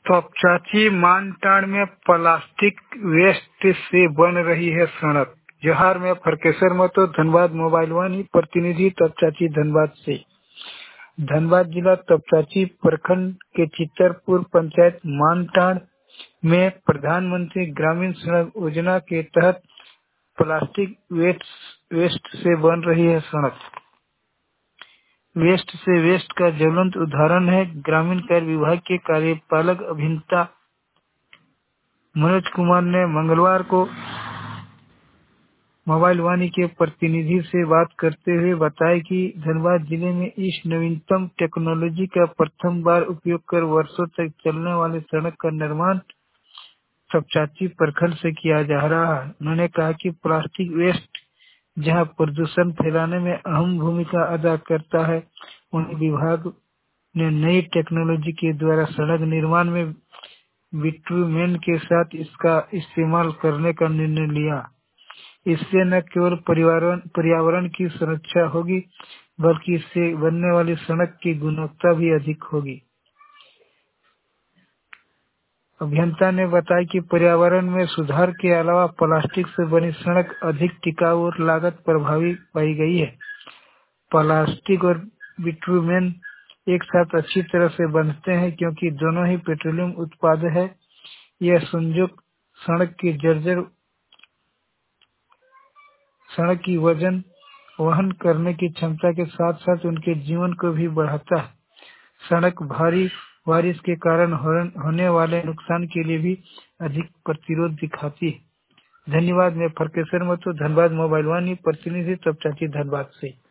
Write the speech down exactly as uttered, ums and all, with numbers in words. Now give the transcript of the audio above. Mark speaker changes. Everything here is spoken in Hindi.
Speaker 1: तो अब चाची मानटाड़ में प्लास्टिक वेस्ट से बन रही है सड़क। जोहार में फरकेसर में तो धनबाद मोबाइल वन ही प्रतिनिधि तपचाची धनबाद से। धनबाद जिला तपचाची प्रखंड के चित्तरपुर पंचायत मानटाड़ में प्रधानमंत्री ग्रामीण सड़क योजना के तहत प्लास्टिक वेस्ट वेस्ट से बन रही है सड़क। वेस्ट से वेस्ट का ज्वलंत उदाहरण है ग्रामीण कार्य विभाग के कार्यपालक अभियंता मनोज कुमार ने मंगलवार को मोबाइल वाणी के प्रतिनिधि से बात करते हुए बताया कि धनबाद जिले में इस नवीनतम टेक्नोलॉजी का प्रथम बार उपयोग कर वर्षों तक चलने वाले सड़क का निर्माण तपचाची प्रखंड से किया जा रहा है। उन्होंने कहा कि प्लास्टिक वेस्ट जहां प्रदूषण फैलाने में अहम भूमिका अदा करता है, उन विभाग ने नई टेक्नोलॉजी के द्वारा सड़क निर्माण में बिटुमेन के साथ इसका इस्तेमाल करने का निर्णय लिया। इससे न केवल पर्यावरण पर्यावरण की सुरक्षा होगी, बल्कि इससे बनने वाली सड़क की गुणवत्ता भी अधिक होगी। अभियंता ने बताया कि पर्यावरण में सुधार के अलावा प्लास्टिक से बनी सड़क अधिक टिकाऊ और लागत प्रभावी पाई गई है। प्लास्टिक और बिटुमेन एक साथ अच्छी तरह से बंधते हैं क्योंकि दोनों ही पेट्रोलियम उत्पाद है। यह संयुक्त सड़क की जर्जर सड़क की वजन वहन करने की क्षमता के साथ साथ उनके जीवन को भी बढ़ाता है। सड़क भारी बारिश के कारण होने वाले नुकसान के लिए भी अधिक प्रतिरोध दिखाती है। धन्यवाद। मैं फरकेसर में तो धनबाद मोबाइल वाणी प्रतिनिधि तपचाची धनबाद से।